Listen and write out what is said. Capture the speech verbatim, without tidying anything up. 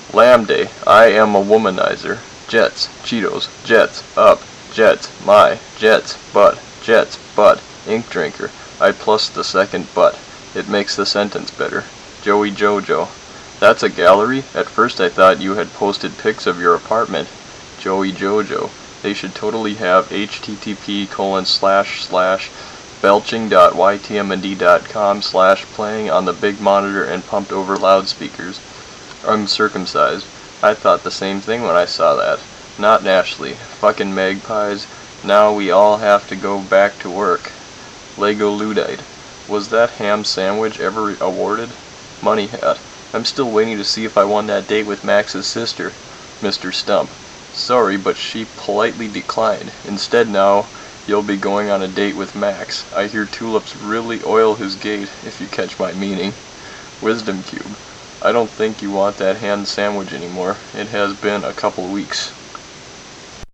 Lambda, I am a womanizer. Jets, Cheetos, Jets, up, Jets, my, Jets, butt, Jets, butt, ink drinker. I plus the second butt. It makes the sentence better. Joey Jojo. That's a gallery? At first I thought you had posted pics of your apartment. Joey Jojo. They should totally have http colon slash slash belching.ytmnd.com slash playing on the big monitor and pumped over loudspeakers. Uncircumcised. I thought the same thing when I saw that. Not Ashley. Fucking magpies. Now we all have to go back to work. Lego Luddite. Was that ham sandwich ever awarded? Money Hat. I'm still waiting to see if I won that date with Max's sister. Mister Stump. Sorry, but she politely declined. Instead now, you'll be going on a date with Max. I hear Tulips really oil his gate, if you catch my meaning. Wisdom Cube. I don't think you want that ham sandwich anymore. It has been a couple weeks.